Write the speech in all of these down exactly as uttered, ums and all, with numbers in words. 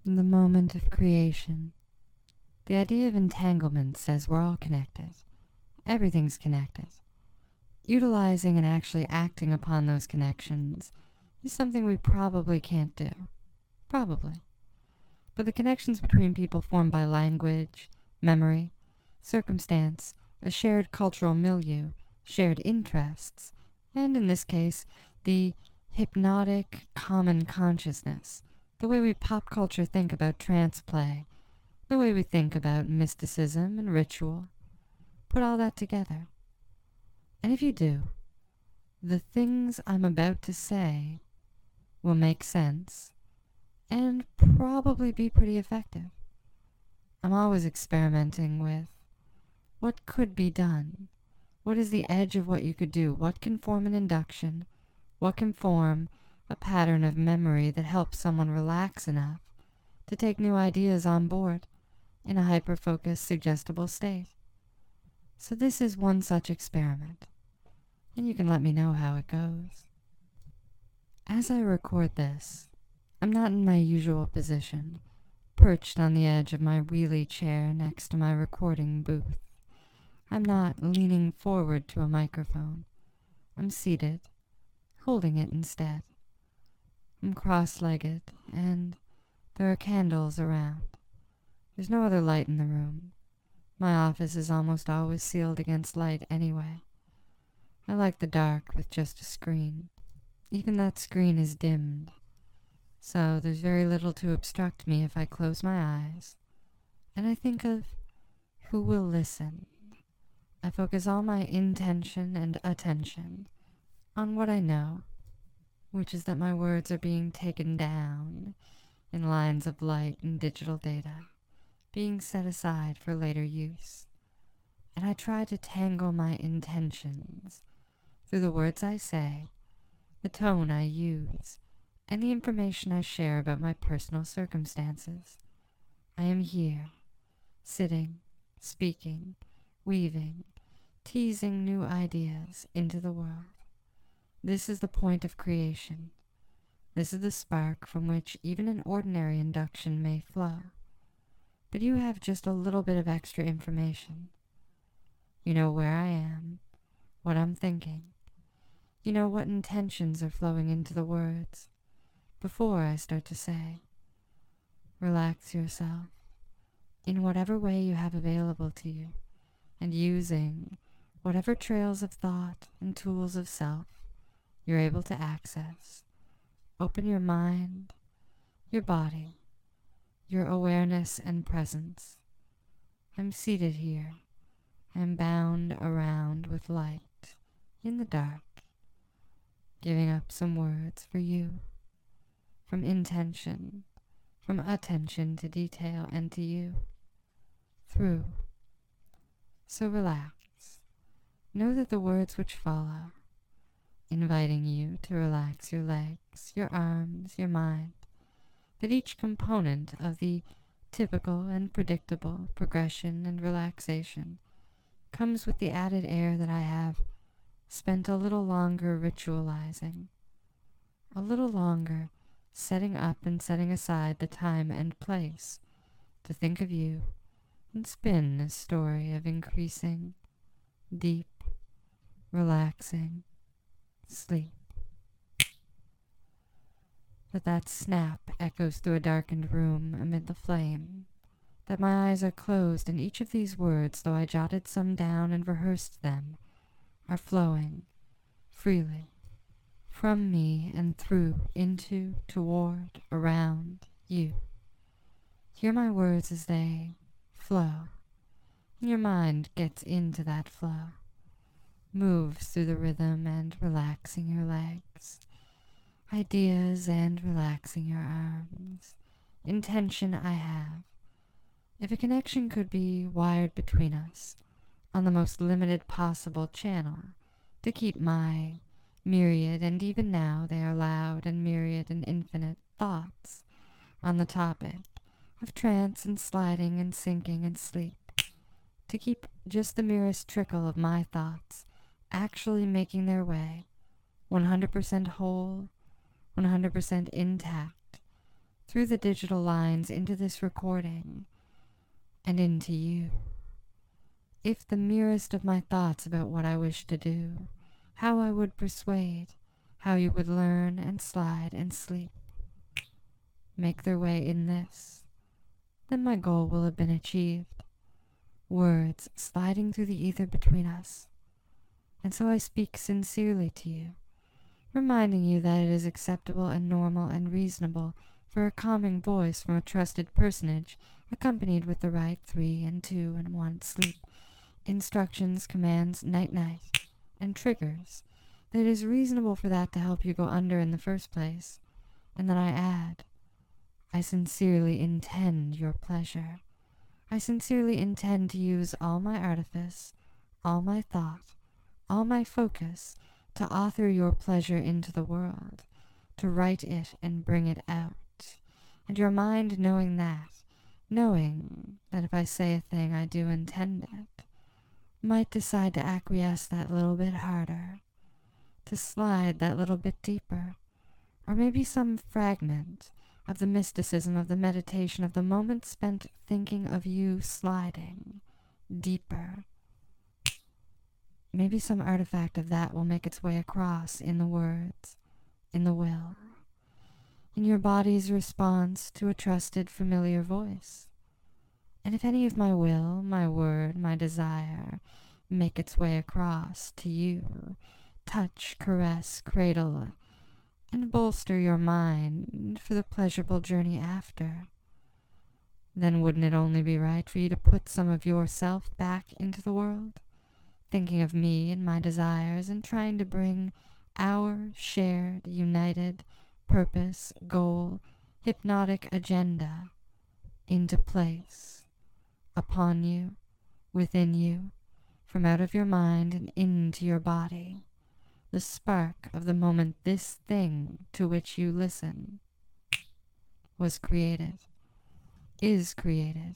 In the moment of creation, the idea of entanglement says we're all connected. Everything's connected. Utilizing and actually acting upon those connections is something we probably can't do. Probably. But the connections between people formed by language, memory, circumstance, a shared cultural milieu, shared interests, and in this case, the hypnotic common consciousness, the way we pop culture think about trance play, the way we think about mysticism and ritual. Put all that together. And if you do, the things I'm about to say will make sense and probably be pretty effective. I'm always experimenting with what could be done. What is the edge of what you could do? What can form an induction? What can form a pattern of memory that helps someone relax enough to take new ideas on board in a hyper-focused, suggestible state? So this is one such experiment, and you can let me know how it goes. As I record this, I'm not in my usual position, perched on the edge of my wheelie chair next to my recording booth. I'm not leaning forward to a microphone. I'm seated, holding it instead. I'm cross-legged, and there are candles around. There's no other light in the room. My office is almost always sealed against light anyway. I like the dark with just a screen. Even that screen is dimmed, so there's very little to obstruct me if I close my eyes. And I think of who will listen. I focus all my intention and attention on what I know, which is that my words are being taken down in lines of light and digital data, being set aside for later use. And I try to tangle my intentions through the words I say, the tone I use, and the information I share about my personal circumstances. I am here, sitting, speaking, weaving, teasing new ideas into the world. This is the point of creation. This is the spark from which even an ordinary induction may flow. But you have just a little bit of extra information. You know where I am, what I'm thinking. You know what intentions are flowing into the words before I start to say. Relax yourself in whatever way you have available to you, and using whatever trails of thought and tools of self you're able to access. Open your mind, your body, your awareness and presence. I'm seated here. I'm bound around with light in the dark, giving up some words for you, from intention, from attention to detail and to you, through. So relax. Know that the words which follow, inviting you to relax your legs, your arms, your mind, that each component of the typical and predictable progression and relaxation comes with the added air that I have spent a little longer ritualizing, a little longer setting up and setting aside the time and place to think of you and spin a story of increasing, deep, relaxing sleep. That that snap echoes through a darkened room amid the flame, that my eyes are closed and each of these words, though I jotted some down and rehearsed them, are flowing freely from me and through, into, toward, around you. Hear my words as they flow. Your mind gets into that flow, moves through the rhythm and relaxing your legs, ideas and relaxing your arms. Intention I have. If a connection could be wired between us on the most limited possible channel to keep my myriad, and even now they are loud and myriad and infinite thoughts on the topic of trance and sliding and sinking and sleep, to keep just the merest trickle of my thoughts actually making their way, one hundred percent whole, one hundred percent intact, through the digital lines into this recording and into you. If the merest of my thoughts about what I wish to do, how I would persuade, how you would learn and slide and sleep, make their way in this, then my goal will have been achieved. Words sliding through the ether between us. And so I speak sincerely to you, reminding you that it is acceptable and normal and reasonable for a calming voice from a trusted personage, accompanied with the right three and two and one sleep, instructions, commands, night-night, and triggers, that it is reasonable for that to help you go under in the first place. And then I add, I sincerely intend your pleasure. I sincerely intend to use all my artifice, all my thought, all my focus to author your pleasure into the world, to write it and bring it out. And your mind knowing that, knowing that if I say a thing I do intend it, might decide to acquiesce that little bit harder, to slide that little bit deeper, or maybe some fragment of the mysticism of the meditation of the moment spent thinking of you sliding deeper. Maybe some artifact of that will make its way across in the words, in the will, in your body's response to a trusted, familiar voice. And if any of my will, my word, my desire make its way across to you, touch, caress, cradle, and bolster your mind for the pleasurable journey after, then wouldn't it only be right for you to put some of yourself back into the world, thinking of me and my desires and trying to bring our shared, united purpose, goal, hypnotic agenda into place, upon you, within you, from out of your mind and into your body, the spark of the moment this thing to which you listen was created, is created.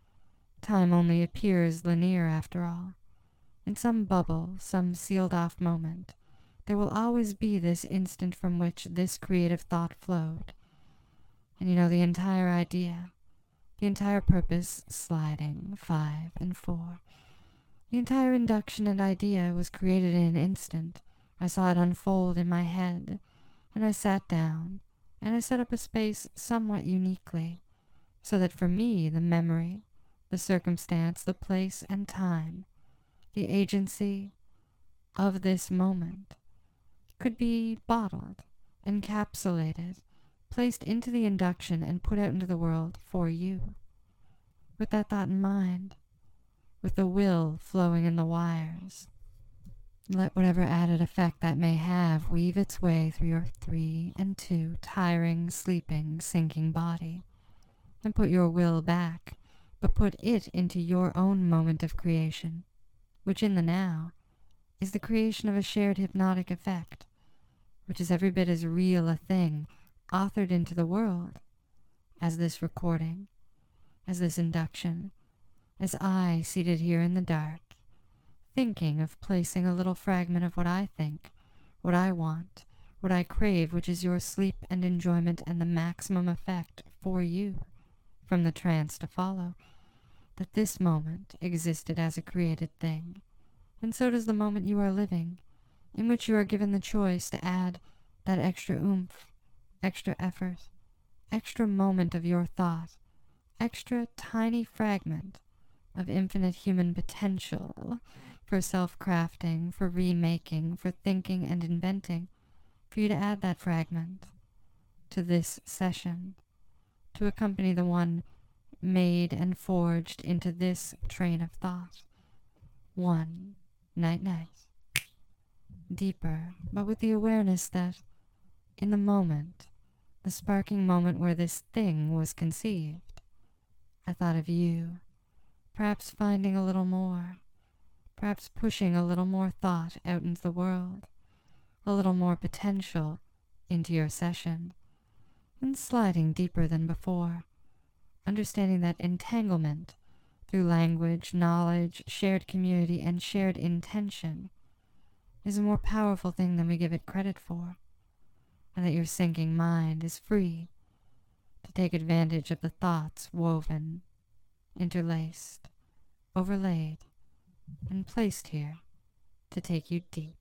Time only appears linear after all. In some bubble, some sealed-off moment, there will always be this instant from which this creative thought flowed. And you know, the entire idea, the entire purpose, sliding, five and four, the entire induction and idea was created in an instant. I saw it unfold in my head, and I sat down, and I set up a space somewhat uniquely, so that for me the memory, the circumstance, the place and time, the agency of this moment could be bottled, encapsulated, placed into the induction and put out into the world for you. With that thought in mind, with the will flowing in the wires, let whatever added effect that may have weave its way through your three and two tiring, sleeping, sinking body, and put your will back, but put it into your own moment of creation, which in the now is the creation of a shared hypnotic effect, which is every bit as real a thing authored into the world as this recording, as this induction, as I seated here in the dark, thinking of placing a little fragment of what I think, what I want, what I crave, which is your sleep and enjoyment and the maximum effect for you from the trance to follow, that this moment existed as a created thing, and so does the moment you are living, in which you are given the choice to add that extra oomph, extra effort, extra moment of your thought, extra tiny fragment of infinite human potential for self-crafting, for remaking, for thinking and inventing, for you to add that fragment to this session, to accompany the one made and forged into this train of thought. One, night-night. Deeper, but with the awareness that in the moment, the sparking moment where this thing was conceived, I thought of you, perhaps finding a little more, perhaps pushing a little more thought out into the world, a little more potential into your session, and sliding deeper than before, understanding that entanglement through language, knowledge, shared community, and shared intention is a more powerful thing than we give it credit for, and that your sinking mind is free to to take advantage of the thoughts woven, interlaced, overlaid, and placed here to take you deep.